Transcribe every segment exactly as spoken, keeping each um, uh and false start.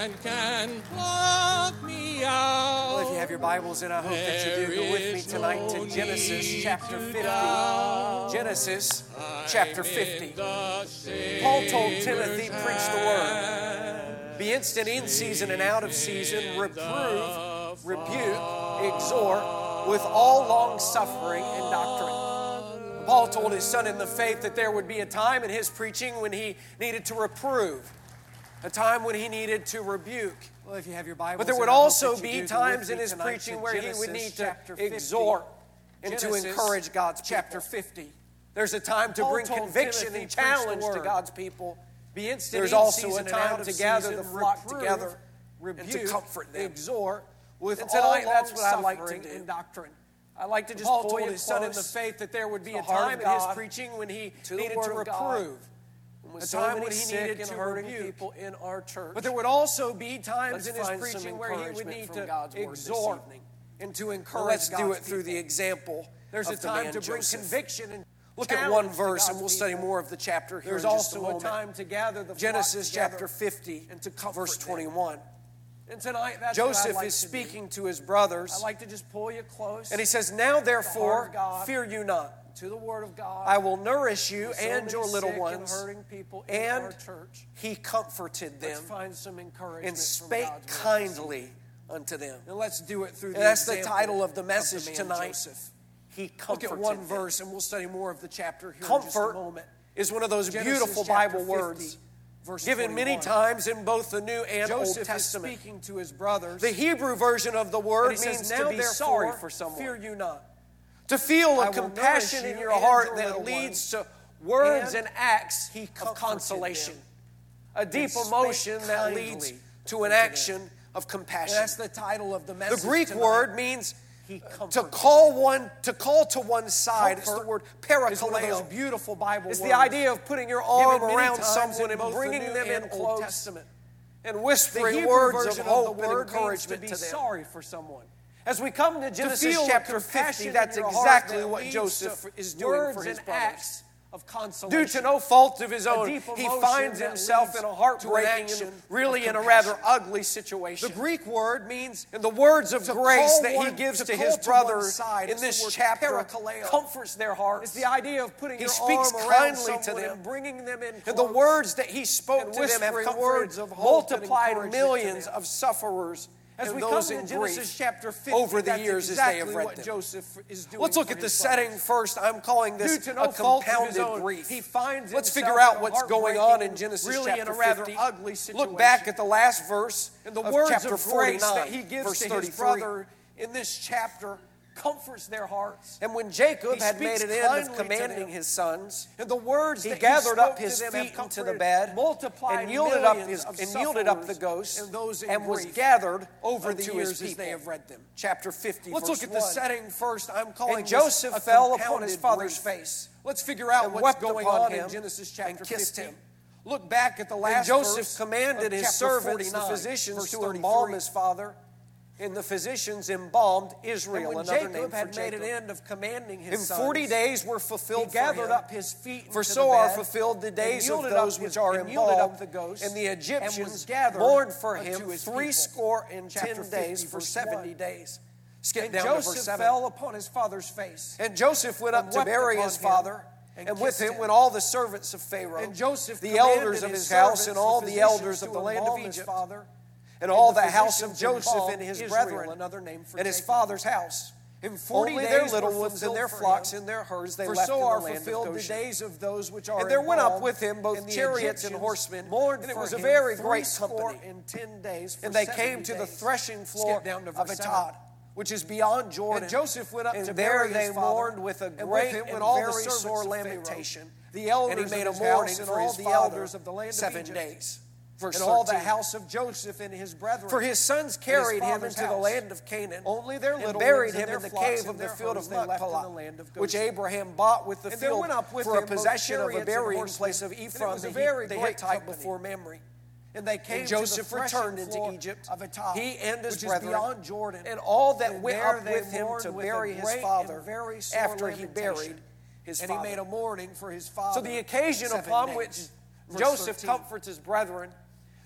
man can pluck me out. Well, if you have your Bibles, and I hope that you do, go with me tonight to Genesis chapter fifty. Genesis chapter fifty. Paul told Timothy, preach the word. Be instant in season and out of season. Reprove, rebuke, exhort with all long suffering and doctrine. Paul told his son in the faith that there would be a time in his preaching when he needed to reprove, a time when he needed to rebuke. Well, if you have your Bible, but there would also be times in his preaching where he would need to exhort and to encourage God's people. Chapter fifty. There's a time to bring conviction and challenge to God's people. There's also a time to gather the flock together and to comfort them, exhort with all that's what I like to do. And doctrine. I like to just Paul told his son in the faith that there would be a time in his preaching when he needed to reprove, a time when he needed to rebuke people in our church. But there would also be times in his preaching where he would need to exhort and to encourage. Let's do it through the example. There's a time to bring conviction and look at one verse, and we'll study more of the chapter here in just a moment. There's also a time to gather the flock together. Genesis chapter fifty, and to verse twenty-one. And tonight, that's Joseph like is speaking to, to his brothers. I like to just pull you close. And he says, "Now therefore, God, fear you not. To the word of God, I will nourish you so and your little ones." And, hurting people in and our church. He comforted them. Let's find some encouragement and spake kindly unto them. And let's do it through. And the that's the title of the message of the tonight. Joseph. He comforted Look at one them. verse, and we'll study more of the chapter here Comfort in just a moment. Is one of those Genesis beautiful Bible fifty, words. Given many times in both the New and Joseph Old Testament. Is speaking to his brothers. The Hebrew version of the word means says, to be sorry for someone. Fear you not. To feel a compassion in your heart that leads to words and, and acts of consolation. Them. A deep emotion that leads to an action of compassion. And that's the title of the message. The Greek tonight. word means to call one, to call to one side. Comfort. It's the word parakaleo. It's one of those beautiful Bible it's words. It's the idea of putting your arm around someone and bringing the them in close Testament. and whispering words of hope and encouragement to, to them. Sorry for someone. As we come to Genesis to chapter fifty, that's exactly that what Joseph is doing for his brothers. Of consolation. Due to no fault of his own, he finds himself in a heartbreaking and really in a rather ugly situation. The Greek word means, in the words of grace that he gives to his brother in this chapter, comforts their hearts. It's the idea of putting your arm around someone to them, bringing them in close. And the words that he spoke to them have comforted multiplied millions of sufferers. As we come to Genesis chapter fifty, over the years exactly as they have read them. Joseph is doing Let's look at the setting first. I'm calling this no a compounded own, grief. He finds Let's figure out what's going on in Genesis really chapter in a rather fifty. Ugly situation. Look back at the last verse and the of words chapter of grace that he gives verse to his brother in this chapter comforts their hearts. And when Jacob he had made an end of commanding his sons, and the words he that gathered he up his feet into the bed, and yielded up his and yielded up the ghost, and, those and was gathered over the years as they have read them. Chapter fifty. Let's look at the setting first. I'm calling and Joseph this a fell upon his father's grief. face. Let's figure out and what's going on in Genesis chapter and kissed fifty. Him. Look back at the last and Joseph verse commanded his servants, the physicians, to embalm his father. And the physicians embalmed Israel, and when another Jacob name for had Jacob. made an end of commanding his sons, and forty days were fulfilled he gathered for him. up his feet for so are fulfilled the days of those which are embalmed, the ghost, and the Egyptians and mourned for him three score and ten days for seventy days. Skip and down Joseph to verse seven. Fell upon his father's face. And Joseph went up to bury his father, and, and with him him. went all the servants of Pharaoh, and Joseph the elders of his house, and all the elders of the land of Egypt. And all the, the house of Joseph and his Israel, brethren, another name for and his Jacob. father's house. In forty Only days their little ones and their flocks and their herds they for left so in the are land fulfilled of Goshen. The days of those which are and there went up with him both chariots and horsemen, and it was a very great company. And, ten days and they came to days. the threshing floor down to of Atad, which is beyond Jordan. And Joseph went up and to there they mourned with a great and, and all very sore lamentation. The elders and he made a mourning for all the elders of the land of seven days. Verse and all thirteen. The house of Joseph and his brethren. For his sons carried his him into house. the land of Canaan. Only their little and buried him in the cave of the field of Machpelah, which Abraham bought with the and field with for a possession of a burying place of Ephron the, the Hittite before Mamre. And they came and Joseph to the returned into Egypt, of Atad, he and his brethren, beyond Jordan, and all that and went up with him to bury his father after he buried his father. And he made a mourning for his father. So the occasion upon which Joseph comforts his brethren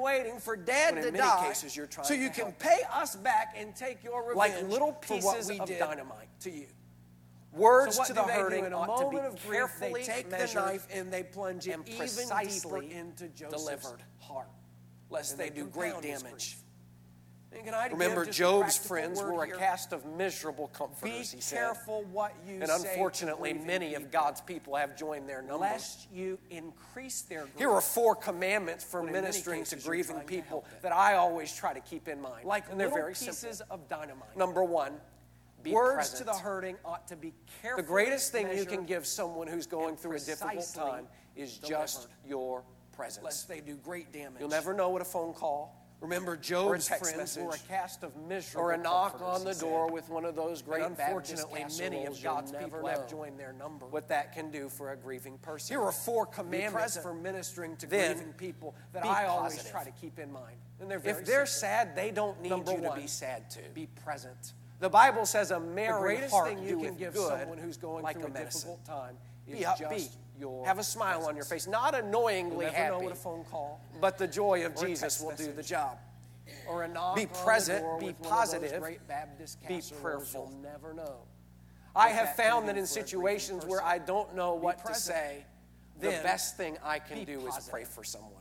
waiting for Dad When to in many die cases you're trying so you to can help. pay us back and take your revenge Like little for what pieces we of did dynamite. to you. Words So what to do the they do? hurting In a ought to moment be of grief, carefully they take the measured knife and they plunge it and even precisely deeper into Joseph's delivered, heart. lest And they they do great compound his damage. grief. And can I give Remember, just a Job's practical friends word were a here? cast of miserable Be comforters, he said. careful what you And say unfortunately, to grieving many of people, God's people have joined their number. lest you increase their grief. Here are four commandments for When in many ministering to cases you're grieving trying to people help them. that I always try to keep in mind. Like and they're little very pieces simple. of dynamite. Number one, be Words present. to the hurting ought to be carefully The greatest thing you measured can give someone who's going and through a difficult precisely time is just delivered. your presence. lest they do great damage. You'll never know what a phone call Remember, or a Job's text friends message were a cast of miserable or a knock comforters, on the he door said. with one of those great And Baptist unfortunately, casseroles. many of You'll God's never people know have joined their number. what that can do for a grieving person. Here are four commandments present. for ministering to Then, grieving people that be I always positive. try to keep in mind. And they're very If they're simple. sad, they don't need Number you to one, be sad too. Be present. The Bible says a The merry greatest heart thing you can doeth give good someone who's going like through a a medicine. difficult time is Be just upbeat. your Have a smile on your presence. face. Not You'll annoyingly never happy, know what a phone call but the joy of or a Jesus text will do the message. job. or a knock Be on present, the door be with one positive, of those great Baptist be casseroles, prayerful. You'll never know. I what have that can found do that in for a grieving situations where person. I don't know what to present. say, the Then best thing I can be do is positive. pray for someone.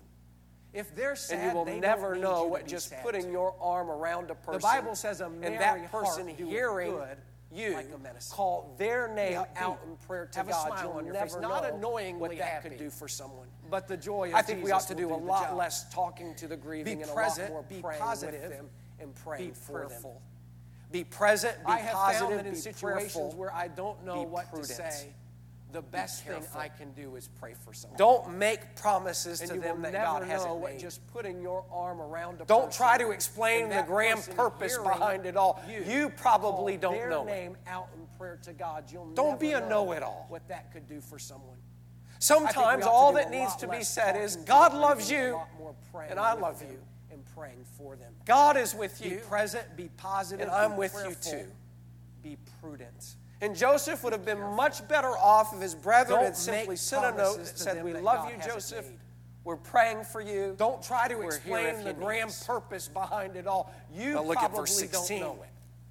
If they're sad, And you will they never don't need know you what to be just sad putting too. your arm around a person Bible says a and merry that person heart doeth hearing good you like a medicine. call their name upbeat. out in prayer to Have a God. smile You'll on your never face. know Not annoyingly what that happy. could do for someone. But the joy of I think we Jesus ought to will do a the lot job. less talking to the grieving Be and present, a lot more be praying positive, with them and praying be for prayerful. them. Be present, be I have positive, found that in be situations prayerful, where I don't know be what prudent. to say, the best thing careful. I can do is pray for someone. Don't make promises and to you them will that never God know hasn't what made. just putting your arm around a Don't person try to explain and the that grand person purpose hearing behind it all. You, You probably call don't their know it. name out in prayer to God. You'll Don't never be a know know-it-all. what that could do for someone. Sometimes I think we ought all to do that a needs lot to be less said talking is, to God the loves grieving, a you, lot more praying and I with love them you. and praying for them. God is with Be you, present, be positive, and I'm be with you prayerful, too. Be prudent. And Joseph would have been much better off if his brethren Don't had simply make sent a note promises that to said, them we that love God you, hasn't Joseph. made. We're praying for you. Don't try to We're here explain if the you need grand us." purpose behind it all. You Now look at probably verse don't sixteen. know it.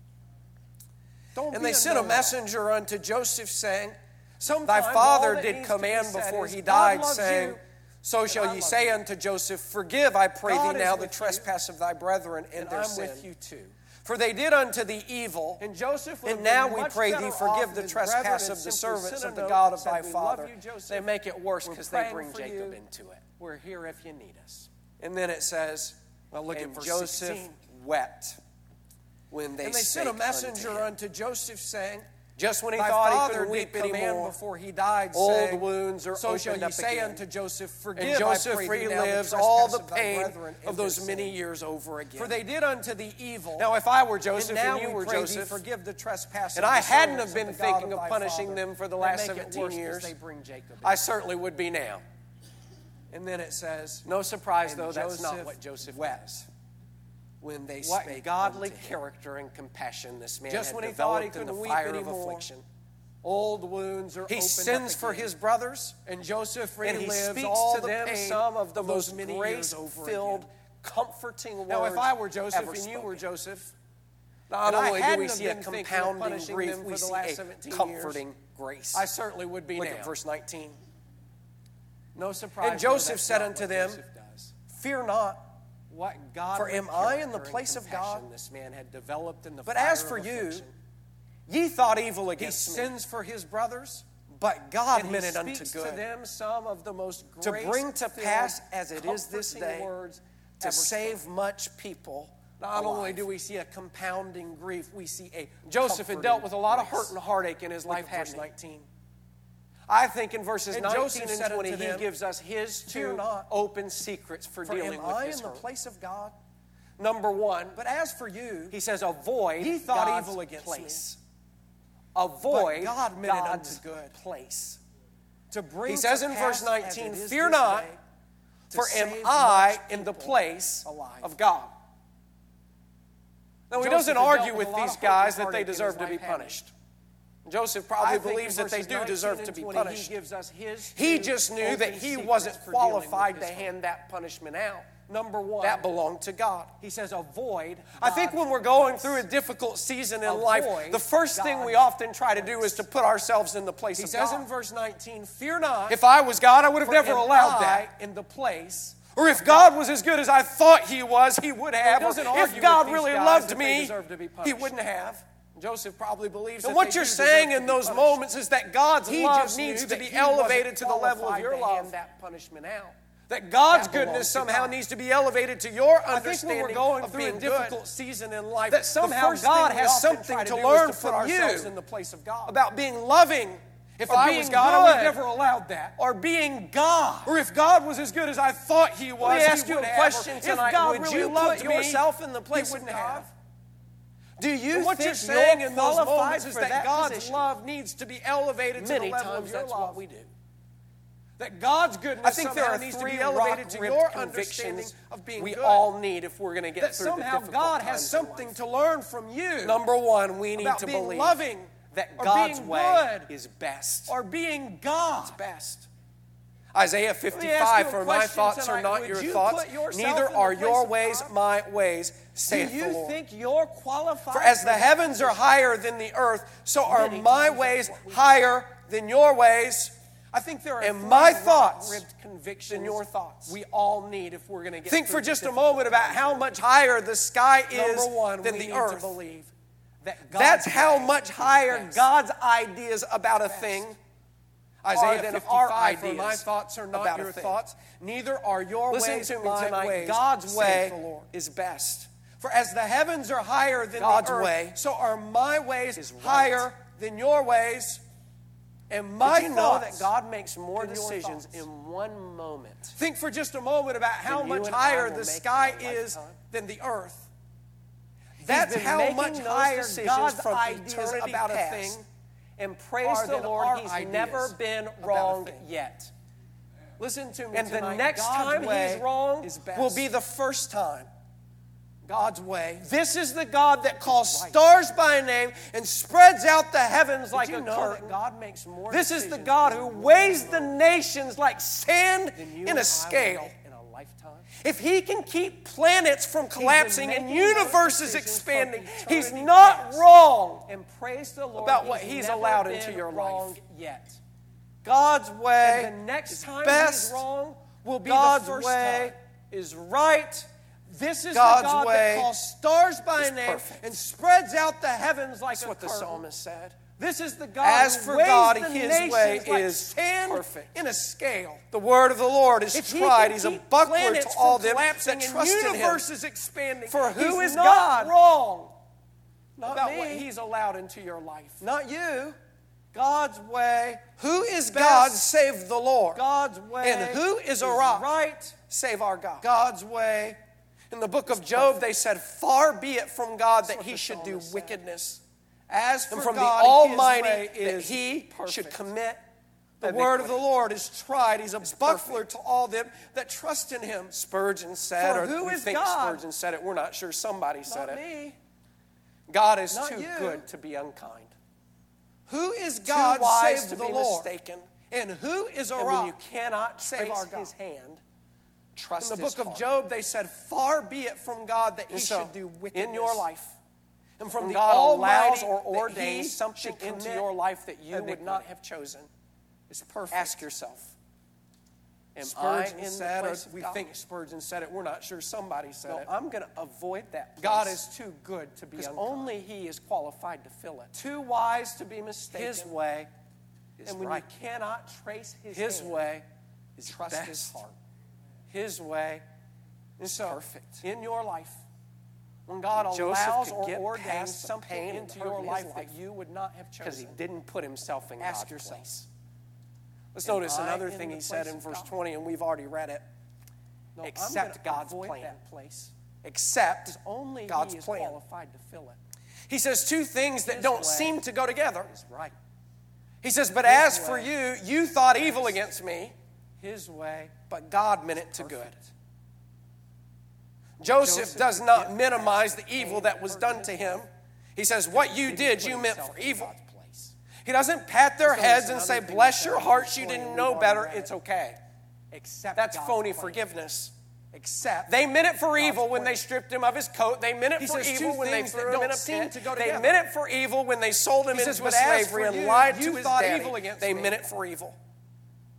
Don't And be they sent a know-it-all. messenger unto Joseph, saying, Sometimes Thy all father that did needs to be command said before is, he God died, loves saying, you, So and shall I ye love say you. unto Joseph, Forgive, I pray God thee is now with the you, trespass of thy brethren and, And their I'm sin. with you too. For they did unto thee evil, And Joseph would and have now been we much pray better thee, off forgive if the his brethren trespass had of the simply servants sent of a the note God that of thy said, "We love father. you, Joseph. They make it worse We're because they praying bring for Jacob you. into it. We're here if you need us. And then it says, Well, look and at verse Joseph sixteen. wept when they And they sent a spake messenger unto him. unto Joseph, saying, Just when he Thy thought he father couldn't did weep command anymore, before he died, old saying, wounds are So shall opened ye up say again. unto Joseph, Forgive, and Joseph I pray thee now, the relives all the trespass of thy pain brethren and of those their many sin. years over again. For they did unto thee evil. Now, if I were and Joseph now and you we were pray Joseph, thee, forgive the trespass and of I the hadn't servants have been of the God thinking of thy punishing father, them for the and last make it seventeen worse 'cause years, they bring Jacob in. I certainly would be now. And then it says, No surprise, And though, that's not Joseph what Joseph wept does. when they What spake godly unto him. character and compassion this man Just had when he thought he developed in the couldn't weep fire of anymore, affliction. Old wounds are He opened sins up for again. his brothers, And Joseph and he relives speaks all to the them pain some of the those most many years over grace-filled, again. comforting words Now, if I were Joseph ever and you were spoken. Joseph, Not and I only do hadn't we have see a been thinking of compounding punishing grief, them for we the see last a seventeen comforting grace. I certainly would be Look now. at verse nineteen. No surprise. And though, Joseph that's said not unto what them, Joseph does. Fear not, What God For am I in the place of God? This man had developed in the but fire as of for you, affliction. ye thought evil He against me, sins for his brothers, but God and meant he it unto speaks good, to them some of the most to grace bring to pass as it is this comforting day, words to ever save spoken. much people. Not only alive. do we see a compounding grief, we see a Joseph had comforting dealt with a lot of grace. hurt and heartache in his Look life, at verse hadn't he? nineteen. I think in verses And nineteen Joseph and said twenty, unto he them, gives us his Fear two not, open secrets for, For dealing am with I his in the hurt. place of God? Number one, But as for you, he says, avoid Ye thought God's evil against place. Avoid But God meant it God's unto good. place. to bring He says to in pass verse nineteen, as it is Fear this not, day, to for am save I much in the people place alive. of God. Now, he Joseph doesn't had dealt argue with with a lot these of hurt and guys that they heartache in his deserve to be life, hadn't he? punished. Joseph I probably think in believes that they verses do nineteen deserve and to be twenty, punished. He gives us his He two just knew open that he secrets wasn't for dealing with qualified to his hurt. hand that punishment out. Number one, That belonged to God. he says, avoid. I think God's when we're going place. through a difficult season in Avoid life, the first thing we God's often try to do is to put ourselves in the place He of says God. in verse nineteen, Fear not. If I was God, I would have for never am allowed I that. in the place Or if God was as good as I thought He was, He would have. doesn't Or argue if God with these really guys loved that they me, deserve to be He punished. wouldn't have. Joseph probably believes And that what they you're do saying deserve in to be those punished. moments is that God's He love just needs knew to that be he elevated wasn't to the level of qualified your to love. hand that punishment out. That God's That belongs goodness to somehow God. needs to be elevated to your I think when understanding we're going of through being a good. difficult season in life, That somehow the first God thing we has often something try to do learn is to put from ourselves you in the place of God. about being loving, If or I being was God, I would have good, never allowed that. or being God. Or if God was as good as I thought He was, Let me He ask you would a have. question Or tonight. If God Would really you loved put me, yourself in the He place of wouldn't God? have. Do you And what think you're saying in those qualified moments is for that that God's position? love needs to be elevated to Many the level times of your that's love. what we do. That God's goodness I think there somehow are needs to three be elevated to rock-ribbed your understanding convictions of being we good. all need if we're going to get that through the somehow difficult God times has in something life. to learn from you. Number one, we need about to being believe loving that or God's being way good is best. or being God. best. Isaiah me ask fifty-five, you a for my question thoughts are tonight. not Would your you thoughts, put yourself neither in the are place your of ways God? my ways, Do saith the you Lord. think you're qualified? For as for the that heavens are position? higher than the earth, so are Many my times that's ways what we do. higher than your ways, I think there are and three my thoughts rock-ribbed convictions than your thoughts. we all need if we're going to get Think through for the just a difficult moment about times how in much higher the sky life. is Number one, than we the need earth. to believe that God's That's how way much is higher best. God's ideas about a Best. thing Isaiah than fifty-five, our for ideas my thoughts are not about your a thing. thoughts, neither are your Listen ways to me my tonight. ways, God's saith way the Lord. is best. For as the heavens are higher than God's the earth, way so are my ways is right. higher than your ways, and my Did you know thoughts that God makes more than your decisions thoughts. in one moment? Think for just a moment about how Then you much and I higher will the make sky in a is lifetime. than the earth. He's That's been how making much those higher decisions God's from ideas eternity about a past. thing And praise are the than Lord, our He's ideas never been about a wronged thing. yet. Listen to me And the tonight. next God's time way He's wrong is best. will be the first time. God's way. This is the God that calls right. stars by name and spreads out the heavens like Did you a know curtain. that God makes more This is the decisions God in who one weighs the moment nations like sand than you in and I a will scale. make in a lifetime? If He can keep planets from collapsing and making those universes decisions expanding, from He's eternity not past. wrong And praise the Lord about what He's He's never allowed been into your wronged life. yet. God's way And the next is time best. He's wrong will be God's the first way time. is right. This is God's the God way that calls stars by is name perfect. and spreads out the heavens like That's a what the curtain. psalmist said. This is the God As who for weighs God, the His nations way like is sand perfect. in a scale. The word of the Lord is If He tried. can He's a keep buckler planets to all from them collapsing that and trust in Him. universes expanding, For who He's is not God? wrong Not about me. what He's allowed into your life. Not you. God's way, Who is best. God save the Lord? God's way, And who is a rock? right. Save our God. God's way. In the book of Job, they said, far be it from God that what He the should do psalmist said. wickedness. As for And from God, the Almighty His way that is He perfect. should commit The iniquity. word of the Lord is tried. He's a buckler perfect. to all them that trust in Him. Spurgeon said, For or who we is think God? Spurgeon said it, we're not sure, somebody said Not it. me. God is Not too you. good to be unkind. Who is Too God wise save to the be Lord? mistaken. And who is a And rock? when you cannot Save trace our God. His hand, trust In the His book of heart. Job, they said, far be it from God that He And so, should do wickedness. in your life, and from when the God allows Almighty or that He ordains something should into commit your life that you would iniquity. not have chosen, It's perfect. ask yourself, am Spurgeon I in said, the or place of we God? think Spurgeon said it. We're not sure. Somebody said No, it. I'm going to avoid that place. God is too good to be because unkind. only He is qualified to fill it. Too wise to be mistaken. His way is and when right. you cannot trace His, His hand, way is trust best. His heart. His way is So, perfect. in your life, when God Joseph allows could or get ordains past the something pain and into hurt your in his life, life that you would not have Because he chosen, didn't put himself in ask God's yourself, place. Let's am notice I another in thing the he said place in of verse God? twenty, and we've already read it. no, Accept I'm gonna God's avoid plan. that place. Accept Only God's He is plan. qualified to fill it. He says two things that His don't way seem to go together. Is right. He says, but His as for way you, you thought evil against me, His way, but God meant it to good. perfect. Joseph Joseph does could not get minimize the past the evil pain that and was hurt done in to his him. life. He says, what you Didn't did, put you meant himself for in evil. God's place. He doesn't pat their So heads there's and say, another thing bless he your said in hearts, verse you twenty, didn't we've know already better, read it's it. okay. Accept That's God's phony plan. forgiveness. Accept. They meant it for God's evil when plan. they stripped him of his coat. They meant it He for says evil two when they things that threw him in don't a seem pit. to go They together. meant it for evil when they sold him He says, into "But as slavery for and you, lied you to his thought daddy. evil against They me." meant it for evil.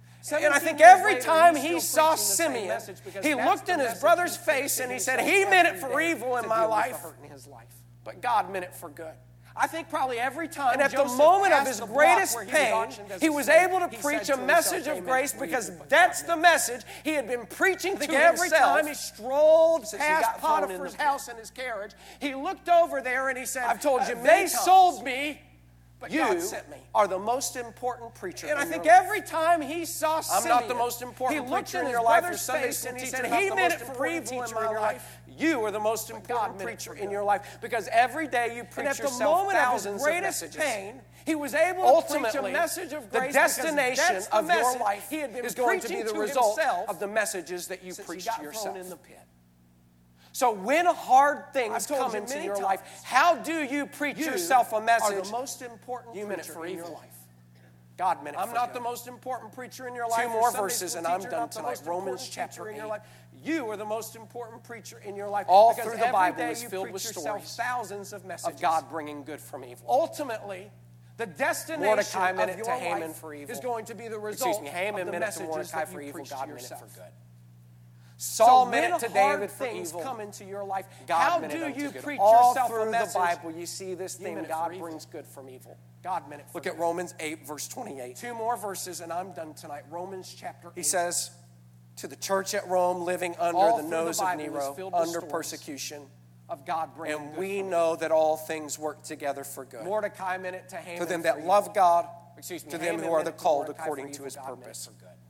And I think every time he saw Simeon, he looked in his brother's face and he said, he meant it for evil in my life, but God meant it for good. I think probably every time And at Joseph the moment of passed his the block greatest where he pain, was auctioned as he a was slave, able to he said preach to a himself, message of "Amen, grace for because evil, but that's God the meant." message he had been preaching I to think every himself. time he strolled Since he past got thrown in Potiphar's the house in his carriage, he looked over there and he said, I've told you "Uh, many they times, sold me, but You God sent me." are the most important preacher And I in think your life. every time he saw I'm Simeon, not the most important he looked preacher in in his your life. Your brother's Sunday face school and he teacher said, is not "He the meant most it for important evil in teacher my in your life." life. You are the most God important meant it preacher for in good. your life because every day you And preach at the yourself moment of his thousands of greatest messages. pain, he was able to Ultimately, preach a message of the grace because destination that's the of your message life he had been is going to be preaching the to result himself of the messages that you since preach he got to thrown yourself. in the pit. So when hard I've things told come you into many your times, life, how do you preach You yourself a message? are the most important You meant it preacher for in your evil. life. God meant it I'm for not good. the most important preacher in your Two life. Your more Sunday verses school and I'm teacher, done not the tonight. most Romans important chapter preacher in your eight. life. You are the most important preacher in your life. All because through the every Bible day is you filled preach with yourself stories thousands of messages of God bringing good from evil. Ultimately, the destination Mordecai meant of it your to Haman life for evil. is going to be the Excuse result me, Haman of the meant it to messages Mordecai that for you evil. preach God to meant it for yourself. good. So Saul when meant it to hard David for things evil. come into your life, God how meant it do unto you good. preach All yourself through a message? the Bible, you see this You thing: meant it God for evil. brings good from evil. God meant it for Look good. at Romans eight, verse twenty-eight. Two more verses and I'm done tonight. Romans chapter eight. He says, to the church at Rome, living under All the through the nose of Bible is Nero, filled with under stories persecution, of God bringing and good we from know that all things work together for good. Mordecai meant it to Haman To them for that evil. love God, Excuse me, to them Haman who are meant the it to called Mordecai according for to evil, his God meant it purpose. for good.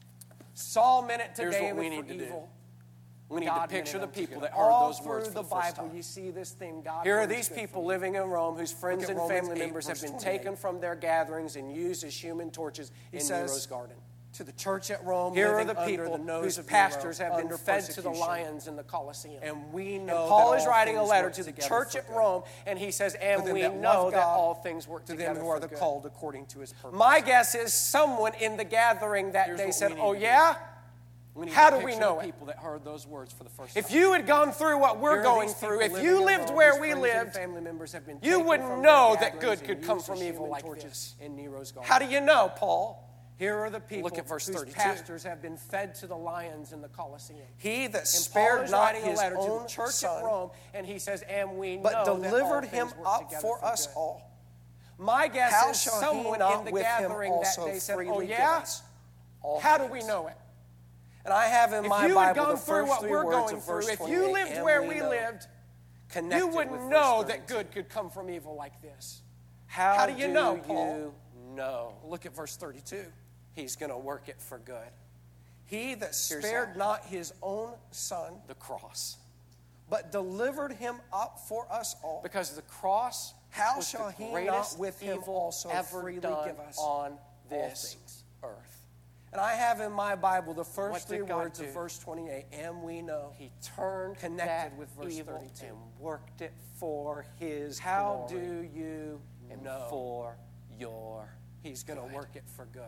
Saul meant it to Here's what David we for need to do. evil. We need God to picture the meant it unto people good. that heard All those through words for the the first Bible, time. you see this thing. God Here are brings these good people from living in Rome whose friends at and Romans family eight, members have verse been twenty-eight. taken from their gatherings and used as human torches He in says, Nero's garden. to the church at Rome, Here are living the under people the nose whose of pastors Nero, have been under fed to the persecution. lions in the Colosseum. And we And know Paul that is all writing a things letter work to the together church for at good. Rome, and he says, and To them we that know love that God, all things work to together them who are for the good. called according to his purpose. My guess is someone in the gathering that Here's day what said, we need oh to do. yeah? We need How to do we picture know the it? people that heard those words for the first If time. you had gone through what we're Here are going these through, people if living you in lived Rome, where whose we friends and lived, family members have been you taken wouldn't from know their that gatherings good and could come used from as evil human like torches this. in Nero's garden. How do you know, Paul? Here are the people Look at verse whose thirty-two. pastors have been fed to the lions in the Colosseum. He that And Paul spared is not writing a his letter to own the church son, at Rome, and he says, and we but know delivered that all him things work up together for for us good. all. My guess How is shall he someone not in the with him gathering that also day said, freely oh give yeah? us all How do things? we know it? And I have in If my you had Bible gone the through first what three we're words going of through, verse if you twenty-eight, lived and where we we know, lived, connected you with wouldn't verse know that thirty-two. good could come from evil like this. How, How do you know, Paul? you know? Look at verse thirty-two. He's going to work it for good. He that Here's spared how. not his own son, The cross. but delivered him up for us all. Because the cross How was shall the he greatest not with him evil also ever freely done give us on all this things? earth. And I have in my Bible the What first did three God words do? of verse twenty-eight, and we know. He turned Connected that with verse evil thirty-two. and worked it for his How glory do you and know for your he's going to good. work it for good?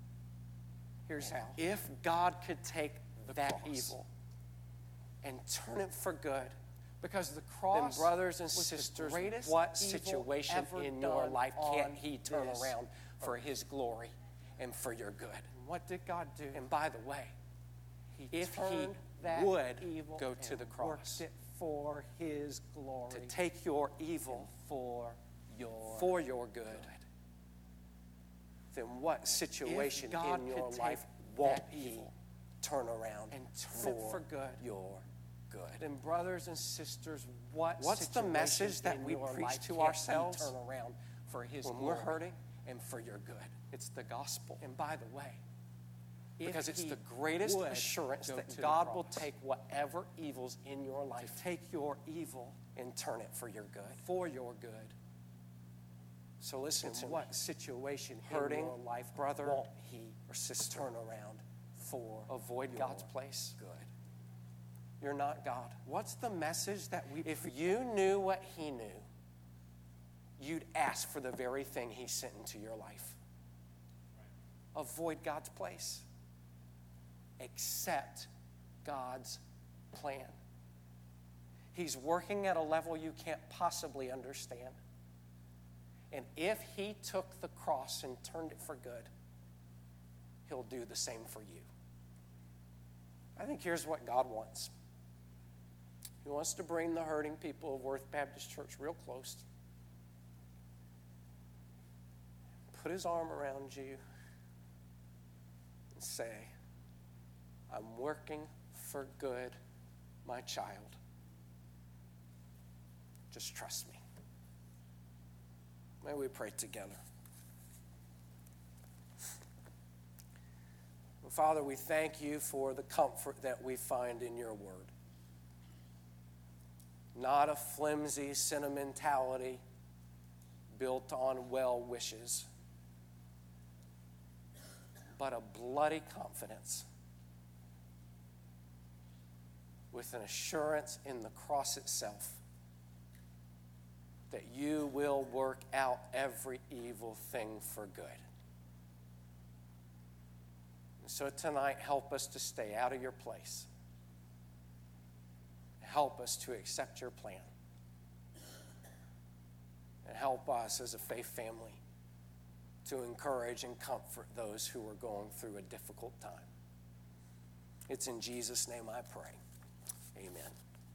Here's how. If God could take that cross. evil and turn it for good, Because the then cross brothers and was the sisters, greatest what evil situation ever in your done life can't on he turn this around for his glory and for your good? What did God do? And by the way, He if he turned that would evil go to and the cross worked it for his glory. to take your evil for your for your good, then what situation God in your could life take won't that he evil turn around and turn for, it for good? your good? Then, brothers and sisters, what What's the situation message that in we your preach life to can't he ourselves turn around for his when glory we're hurting? and for your good? It's the gospel. And by the way, if Because it's he the greatest would assurance go that to the God will cross take whatever evils in your life, take your evil and turn it for your good. for your good, So listen in to me. what situation Hurting in your life brother won't he or sister, turn around for avoid your God's place. good? You're not God. What's the message that we If you knew what he knew, you'd ask for the very thing he sent into your life. Avoid God's place. Accept God's plan. He's working at a level you can't possibly understand. And if he took the cross and turned it for good, he'll do the same for you. I think here's what God wants. He wants to bring the hurting people of Worth Baptist Church real close. put his arm around you and say, I'm working for good, my child. Just trust me. May we pray together. Father, we thank you for the comfort that we find in your word. Not a flimsy sentimentality built on well wishes, but a bloody confidence with an assurance in the cross itself that you will work out every evil thing for good. And so tonight, help us to stay out of your place. Help us to accept your plan. And help us as a faith family to encourage and comfort those who are going through a difficult time. It's in Jesus' name I pray. Amen.